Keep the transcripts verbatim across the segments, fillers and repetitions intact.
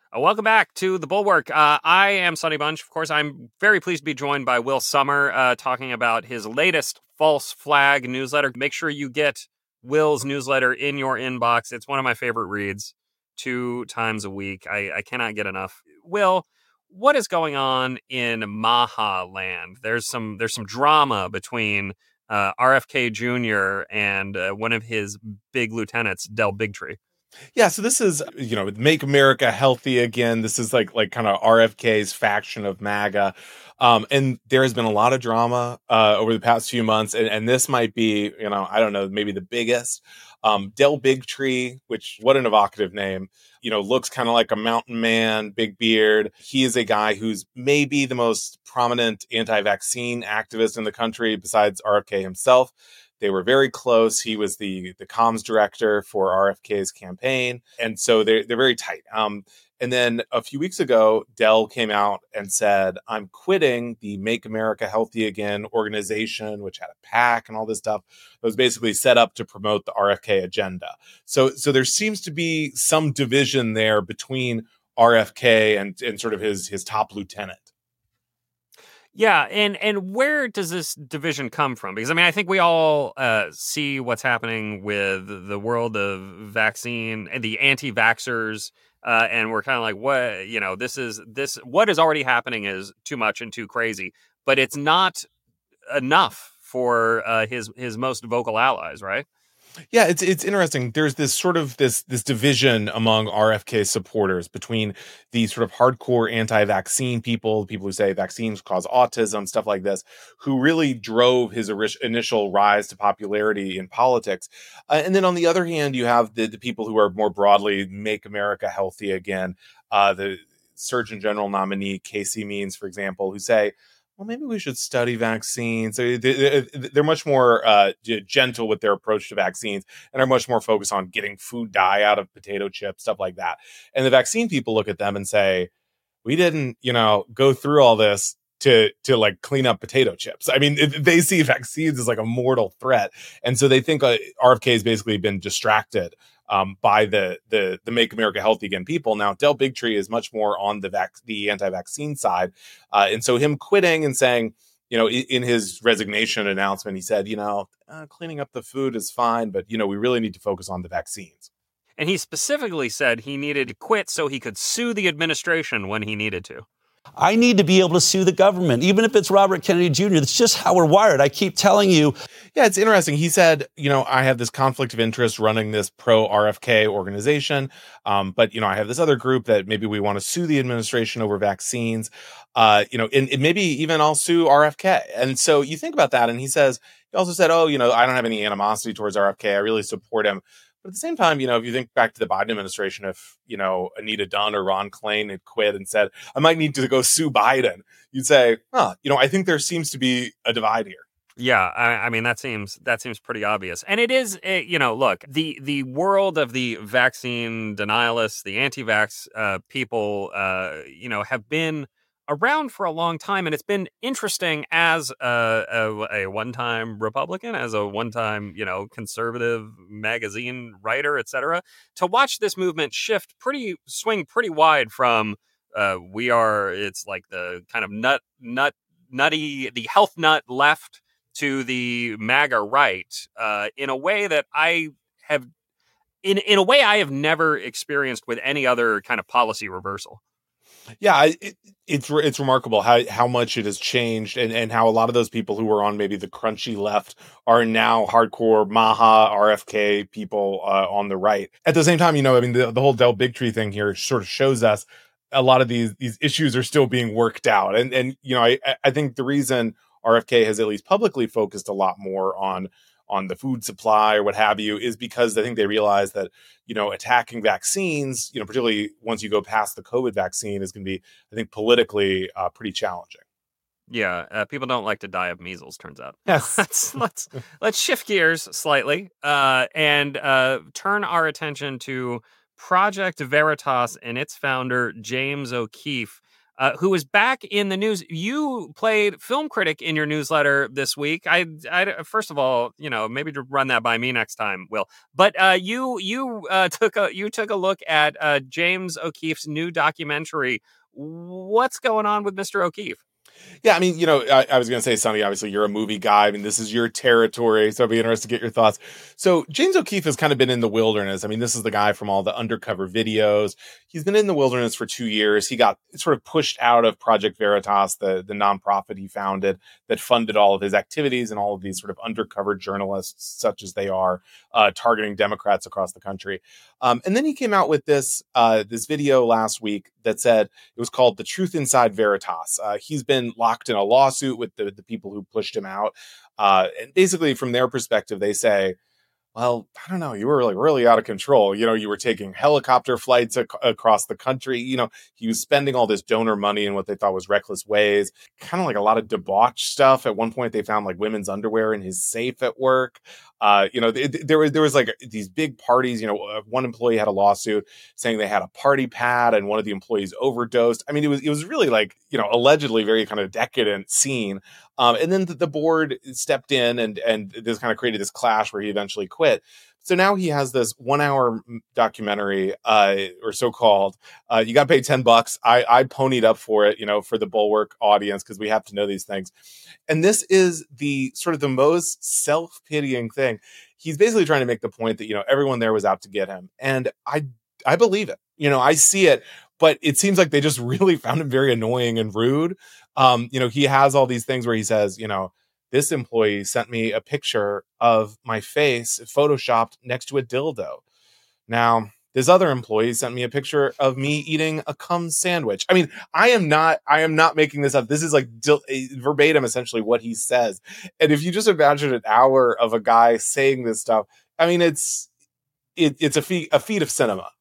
Uh, welcome back to The Bulwark. Uh, I am Sonny Bunch. Of course, I'm very pleased to be joined by Will Sommer uh, talking about his latest False Flag newsletter. Make sure you get Will's newsletter in your inbox. It's one of my favorite reads two times a week. I, I cannot get enough. Will, what is going on in Maha land? There's some there's some drama between uh, R F K Junior and uh, one of his big lieutenants, Del Bigtree. Yeah, so this is, you know, Make America Healthy Again. This is like like kind of R F K's faction of MAGA. Um, and there has been a lot of drama uh, over the past few months. And, and this might be, you know, I don't know, maybe the biggest. Um, Del Bigtree, which, what an evocative name, you know, looks kind of like a mountain man, big beard. He is a guy who's maybe the most prominent anti-vaccine activist in the country besides R F K himself. They were very close. He was the the comms director for R F K's campaign. And so they're, they're very tight. Um, and then a few weeks ago, Del came out and said, I'm quitting the Make America Healthy Again organization, which had a PAC and all this stuff that was basically set up to promote the R F K agenda. So, so there seems to be some division there between R F K and, and sort of his, his top lieutenant. Yeah, and and where does this division come from? Because, I mean, I think we all uh, see what's happening with the world of vaccine and the anti-vaxxers, uh, and we're kind of like, what, you know, this is, this, what is already happening is too much and too crazy, but it's not enough for uh, his his most vocal allies, right? Yeah, it's it's interesting. There's this sort of this this division among R F K supporters between these sort of hardcore anti-vaccine people, people who say vaccines cause autism, stuff like this, who really drove his ori- initial rise to popularity in politics. Uh, and then on the other hand, you have the, the people who are more broadly Make America Healthy Again. Uh, the Surgeon General nominee, Casey Means, for example, who say, well, maybe we should study vaccines. So they're much more uh, gentle with their approach to vaccines and are much more focused on getting food dye out of potato chips, stuff like that. And the vaccine people look at them and say, we didn't, you know, go through all this to to like clean up potato chips. I mean, they see vaccines as like a mortal threat. And so they think uh, R F K has basically been distracted um, by the, the the Make America Healthy Again people. Now, Del Bigtree is much more on the vac- the anti-vaccine side. Uh, and so him quitting and saying, you know, in, in his resignation announcement, he said, you know, uh, cleaning up the food is fine, but, you know, we really need to focus on the vaccines. And he specifically said he needed to quit so he could sue the administration when he needed to. I need to be able to sue the government, even if it's Robert Kennedy Junior That's just how we're wired. I keep telling you. Yeah, it's interesting. He said, you know, I have this conflict of interest running this pro R F K organization. Um, but, you know, I have this other group that maybe we want to sue the administration over vaccines. Uh, you know, and, and maybe even I'll sue R F K. And so you think about that. And he says, he also said, oh, you know, I don't have any animosity towards R F K. I really support him. But at the same time, you know, if you think back to the Biden administration, if, you know, Anita Dunn or Ron Klain had quit and said, I might need to go sue Biden, you'd say, huh, you know, I think there seems to be a divide here. Yeah, I, I mean, that seems that seems pretty obvious. And it is, uh, you know, look, the the world of the vaccine denialists, the anti-vax uh, people, uh, you know, have been around for a long time. And it's been interesting as a, a, a one-time Republican, as a one-time, you know, conservative magazine writer, et cetera, to watch this movement shift pretty, swing pretty wide from uh, we are, it's like the kind of nut, nut, nutty, the health nut left to the MAGA right uh, in a way that I have, in, in a way I have never experienced with any other kind of policy reversal. Yeah, it, it's it's remarkable how, how much it has changed and, and how a lot of those people who were on maybe the crunchy left are now hardcore Maha R F K people uh, on the right. At the same time, you know, I mean, the, the whole Del Bigtree thing here sort of shows us a lot of these these issues are still being worked out. And, and you know, I, I think the reason R F K has at least publicly focused a lot more on on the food supply or what have you is because I think they realize that, you know, attacking vaccines, you know, particularly once you go past the COVID vaccine is going to be, I think, politically uh, pretty challenging. Yeah, uh, people don't like to die of measles, turns out. Yes. let's, let's, let's shift gears slightly uh, and uh, turn our attention to Project Veritas and its founder, James O'Keefe. uh, who is back in the news. You played film critic in your newsletter this week. I, I first of all, you know, maybe to run that by me next time, Will. But uh, you you uh, took a you took a look at uh, James O'Keefe's new documentary. What's going on with Mister O'Keefe? Yeah, I mean, you know, I, I was going to say, Sonny, obviously you're a movie guy. I mean, this is your territory, so I'd be interested to get your thoughts. So James O'Keefe has kind of been in the wilderness. I mean, this is the guy from all the undercover videos. He's been in the wilderness for two years. He got sort of pushed out of Project Veritas, the, the nonprofit he founded that funded all of his activities and all of these sort of undercover journalists, such as they are, uh, targeting Democrats across the country. Um, and then he came out with this, uh, this video last week that said it was called The Truth Inside Veritas. Uh, he's been locked in a lawsuit with the, the people who pushed him out. Uh, and basically, from their perspective, they say, well, I don't know, you were like really out of control. You know, you were taking helicopter flights ac- across the country. You know, he was spending all this donor money in what they thought was reckless ways, kind of like a lot of debauch stuff. At one point, they found like women's underwear in his safe at work. Uh, you know, th- there was there was like these big parties. You know, uh, one employee had a lawsuit saying they had a party pad and one of the employees overdosed. I mean, it was it was really like, you know, allegedly very kind of decadent scene. Um, and then the, the board stepped in and and this kind of created this clash where he eventually quit. So now he has this one hour documentary, uh, or so-called, uh, you got to pay ten bucks. I, I ponied up for it, you know, for the Bulwark audience, because we have to know these things. And this is the sort of the most self-pitying thing. He's basically trying to make the point that, you know, everyone there was out to get him. And I, I believe it, you know, I see it, but it seems like they just really found him very annoying and rude. Um, you know, he has all these things where he says, you know, this employee sent me a picture of my face photoshopped next to a dildo. Now, this other employee sent me a picture of me eating a cum sandwich. I mean, I am not, I am not making this up. This is like dil- verbatim, essentially what he says. And if you just imagine an hour of a guy saying this stuff, I mean, it's, it, it's a feat, a feat of cinema.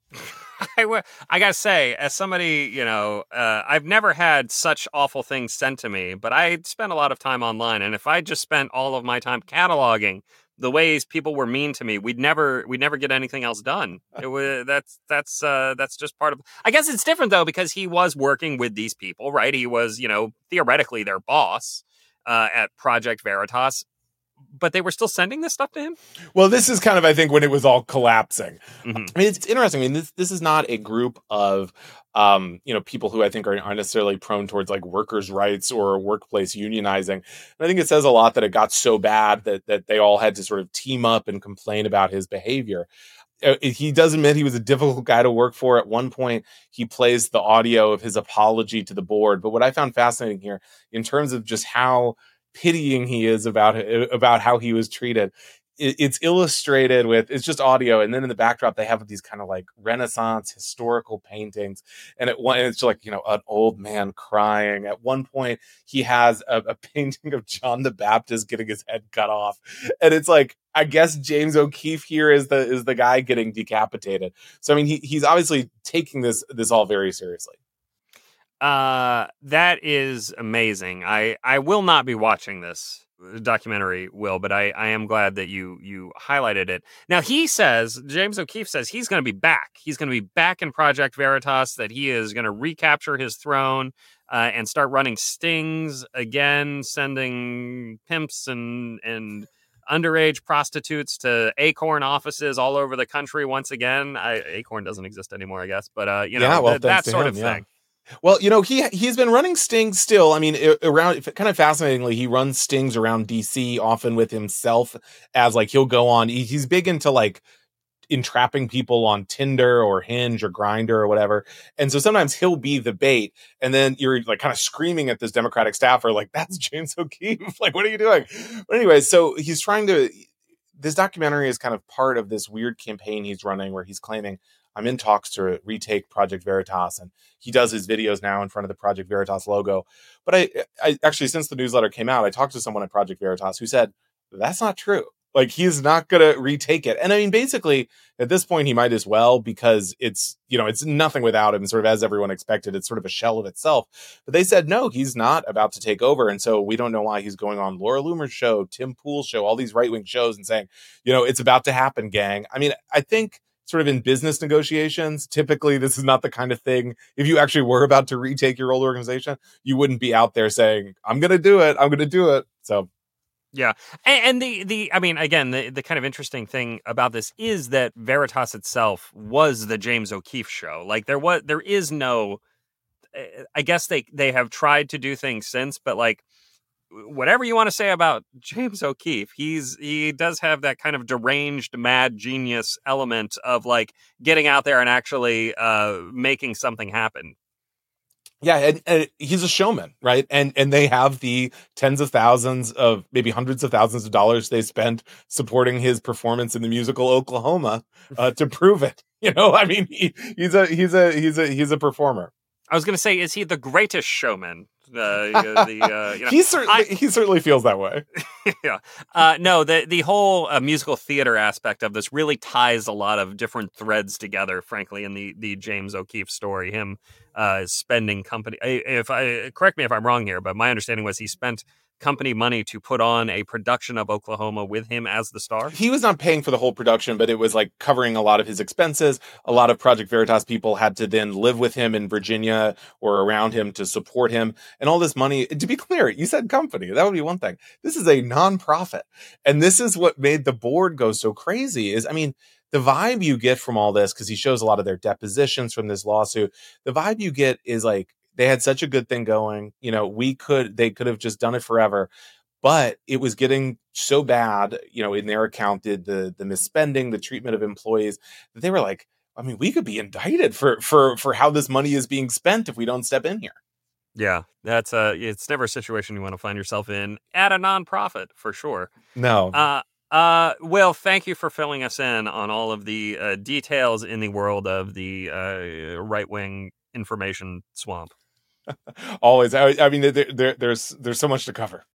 I, w- I gotta say, as somebody, you know, uh, I've never had such awful things sent to me, but I spent a lot of time online. And if I just spent all of my time cataloging the ways people were mean to me, we'd never, we'd never get anything else done. It was, that's, that's, uh, that's just part of, I guess it's different though, because he was working with these people, right? He was, you know, theoretically their boss, uh, at Project Veritas. But they were still sending this stuff to him? Well, this is kind of, I think, when it was all collapsing. Mm-hmm. I mean, it's, it's interesting. I mean, this this is not a group of, um, you know, people who I think are, aren't necessarily prone towards like workers' rights or workplace unionizing. And I think it says a lot that it got so bad that that they all had to sort of team up and complain about his behavior. Uh, He does admit he was a difficult guy to work for. At one point, he plays the audio of his apology to the board. But what I found fascinating here, in terms of just how pitying he is about about how he was treated, it's illustrated with, it's just audio, and then in the backdrop they have these kind of like Renaissance historical paintings, and at one it's like, you know, an old man crying. At one point he has a, a painting of John the Baptist getting his head cut off, and it's like, I guess James O'Keefe here is the is the guy getting decapitated. So I mean, he he's obviously taking this this all very seriously. Uh, that is amazing. I, I will not be watching this documentary, Will, but I, I am glad that you you highlighted it. Now, he says, James O'Keefe says he's going to be back. He's going to be back in Project Veritas, that he is going to recapture his throne uh, and start running stings again, sending pimps and and underage prostitutes to Acorn offices all over the country once again. I, Acorn doesn't exist anymore, I guess, but uh, you know, Yeah, well, th- that thanks to sort him, of yeah. thing. Well, you know, he he's been running stings still. I mean, it, around kind of fascinatingly, he runs stings around D C often with himself, as like he'll go on. He, he's big into like entrapping people on Tinder or Hinge or Grindr or whatever. And so sometimes he'll be the bait, and then you're like kind of screaming at this Democratic staffer, like, that's James O'Keefe. Like, what are you doing? But anyway, so he's trying to, this documentary is kind of part of this weird campaign he's running where he's claiming, I'm in talks to retake Project Veritas, and he does his videos now in front of the Project Veritas logo. But I, I actually, since the newsletter came out, I talked to someone at Project Veritas who said, that's not true. Like, he's not going to retake it. And I mean, basically at this point he might as well, because it's, you know, it's nothing without him, sort of as everyone expected. It's sort of a shell of itself. But they said, no, he's not about to take over. And so we don't know why he's going on Laura Loomer's show, Tim Pool's show, all these right-wing shows and saying, you know, it's about to happen, gang. I mean, I think sort of in business negotiations, typically this is not the kind of thing, if you actually were about to retake your old organization, you wouldn't be out there saying, I'm going to do it. I'm going to do it. So. Yeah. And, and the, the, I mean, again, the, the kind of interesting thing about this is that Veritas itself was the James O'Keefe show. Like there was, there is no, I guess they, they have tried to do things since, but like, whatever you want to say about James O'Keefe, he's, he does have that kind of deranged, mad genius element of like getting out there and actually uh, making something happen. Yeah, and, and he's a showman, right? And and they have the tens of thousands of, maybe hundreds of thousands of dollars they spent supporting his performance in the musical Oklahoma uh, to prove it. You know, I mean, he, he's a he's a he's a he's a performer. I was going to say, is he the greatest showman? Uh, the, uh, you know, he certainly I, he certainly feels that way. Yeah, uh, no, the the whole uh, musical theater aspect of this really ties a lot of different threads together. Frankly, in the the James O'Keefe story, him uh, spending company. If I correct me if I'm wrong here, but my understanding was he spent company money to put on a production of Oklahoma with him as the star. He was not paying for the whole production, but it was like covering a lot of his expenses. A lot of Project Veritas people had to then live with him in Virginia or around him to support him. And all this money, to be clear, you said company, that would be one thing. This is a nonprofit. And this is what made the board go so crazy is, I mean, the vibe you get from all this, because he shows a lot of their depositions from this lawsuit, the vibe you get is like, they had such a good thing going. You know, we could, they could have just done it forever, but it was getting so bad, you know, in their account, did the, the misspending, the treatment of employees, that they were like, I mean, we could be indicted for, for, for how this money is being spent if we don't step in here. Yeah, that's a, it's never a situation you want to find yourself in at a nonprofit for sure. No. Uh, Uh, Will, thank you for filling us in on all of the uh, details in the world of the uh, right-wing information swamp. Always. I, I mean, there, there, there's there's so much to cover.